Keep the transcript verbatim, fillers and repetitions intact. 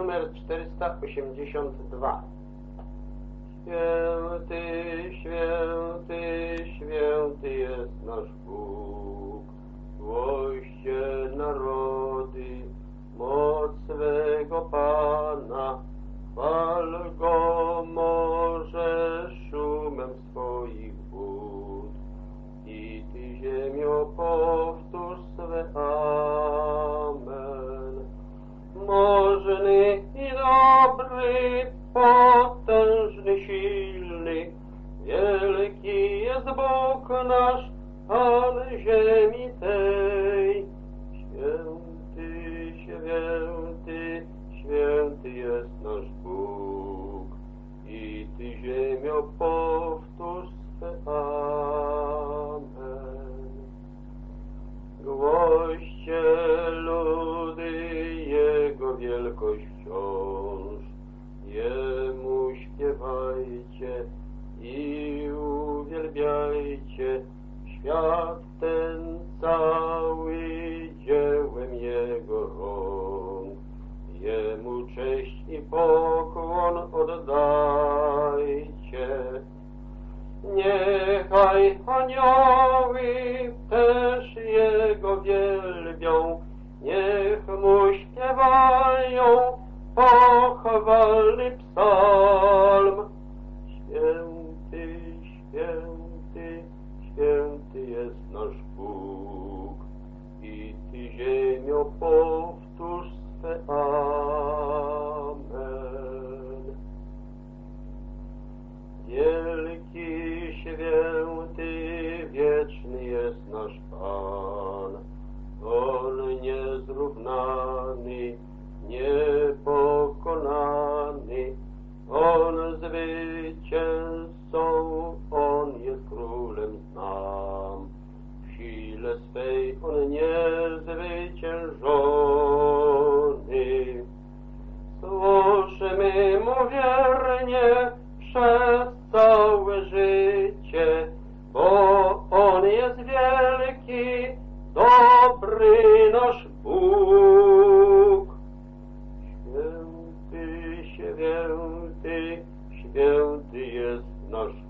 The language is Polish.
numer czterysta osiemdziesiąt dwa. Święty, święty, święty jest nasz Bóg. Głoście narody moc swego Pana. Chwal Go morze szumem swoich wód. I Ty, ziemio, powtórz swe amen. Możny i dobry, potężny, silny, wielki jest Bóg nasz, Pan ziemi tej. Święty, święty, święty jest nasz Bóg. I Ty, ziemio, powtórz swe amen. Głoście ludy Jego wielkość wciąż, Jemu śpiewajcie i uwielbiajcie. Świat ten cały dziełem Jego rąk, Jemu cześć i pokłon oddajcie. Niechaj anioły też Jego wielbią, niech Mu śpiewają pochwalny psalm. Święty, święty, święty jest nasz Bóg. I Ty, ziemio, powtórz swe amen. Wielki, święty, wieczny jest nasz Pan. On niezrównany, niepokonany. On zwycięzcą, On jest królem nam. W sile swej On niezwyciężony. Służmy Mu wiernie przez całe życie, bo On jest wielki, dobry nasz Bóg. Święty, święty, święty jest nasz